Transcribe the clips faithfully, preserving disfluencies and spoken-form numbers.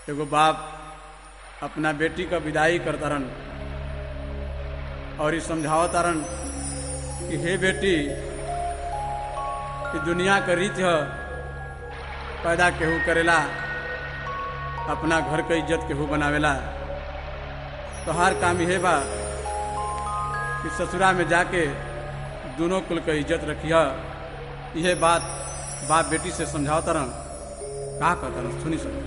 एगो बाप अपना बेटी का विदाई करतारन और समझावतारन कि हे बेटी, कि दुनिया का रीत है, पैदा केहू करेला, अपना घर का इज्जत केहू बनावेला। तो हर काम यह बा कि ससुरा में जाके दोनों कुल का इज्जत रखिया। यह बात बाप बेटी से समझावतारन। का कहतारन सुनी सुन।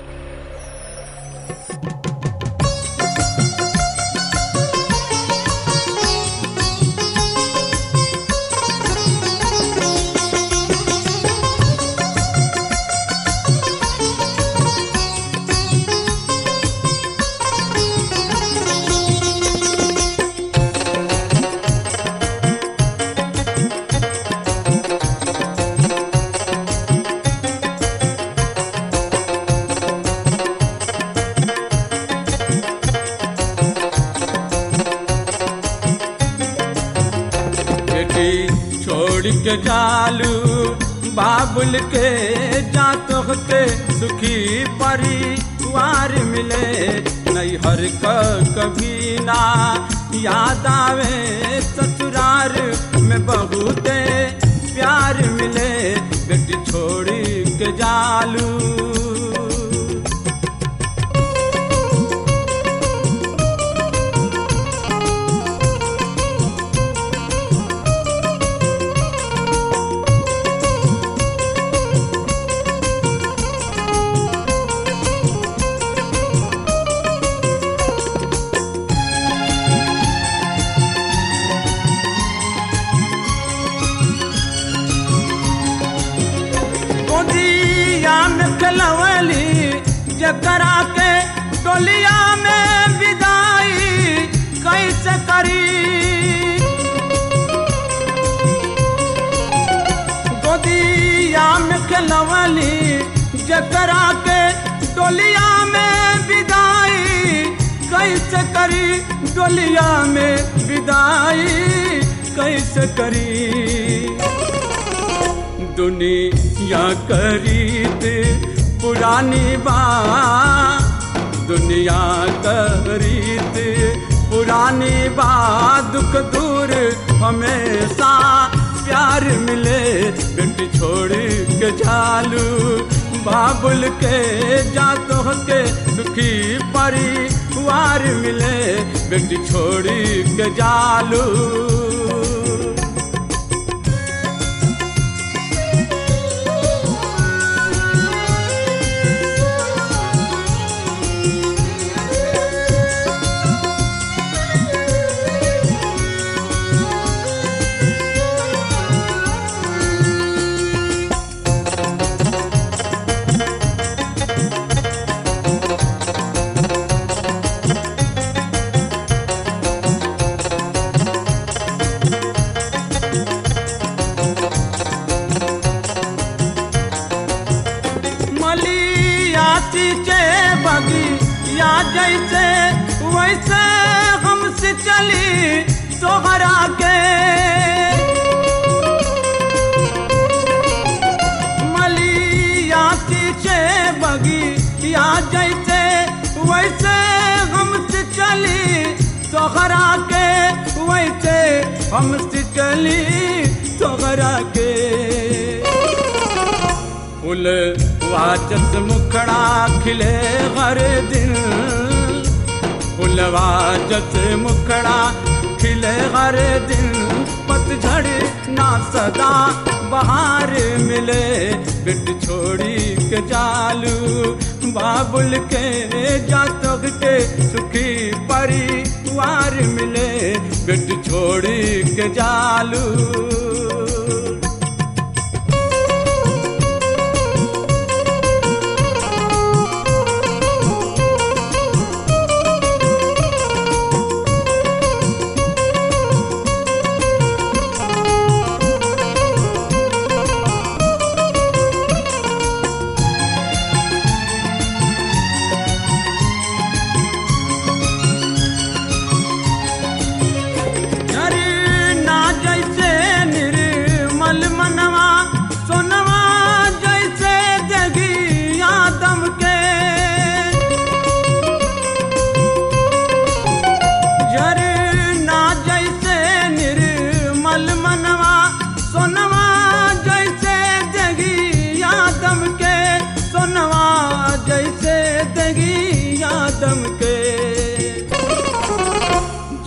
छोड़ के जालू बाबुल के जातो के सुखी परिवार मिले, नहीं हर का कभी ना याद आवे, ससुराल में बहुत प्यार मिले। बेटी छोड़ के जालू करा के टोलिया में विदाई कैसे करी, गोदिया में खिलवली जकरा के टोलिया में विदाई कैसे करी, टोलिया में विदाई कैसे करी। दुनिया करीत पुरानी बा, दुनिया करीत पुरानी बा, दुख दूर हमेशा प्यार मिले। बेटी छोड़ के जालू बाबुल के जातो के सुखी परिवार मिले। बेटी छोड़ के जालू या जैसे वैसे हमसे चली तोहरा के, मलिया से बगी या जैसे वैसे हमसे चली तोहरा के, वैसे हमसे चली तोहरा के। फूल वाचस मुखड़ा खिले हर दिन, फुलवा जस मुखड़ा खिले हर दिन, पतझड़ ना सदा बहार मिले। बेटी छोड़ी के जालू बाबुल के जातो के सुखी परिवार मिले। बेटी छोड़ी के जालू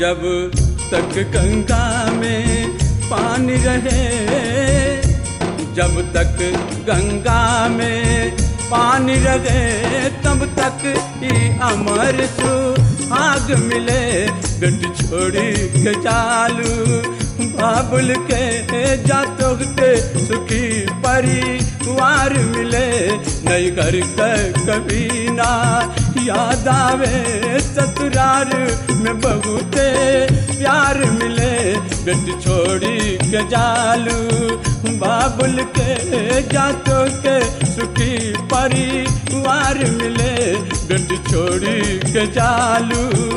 जब तक गंगा में पानी रहे, जब तक गंगा में पानी रहे तब तक ही अमर सुहाग मिले। बेटी छोड़ी के चालू बाबुल के जातो के सुखी परिवार मिले। नहीं घर कभी ना याद आवे ससुराल में बहुते प्यार मिले। बेटी छोड़ी के जालू बाबुल के जातो के सुखी परिवार मिले। बेटी छोड़ी के जालू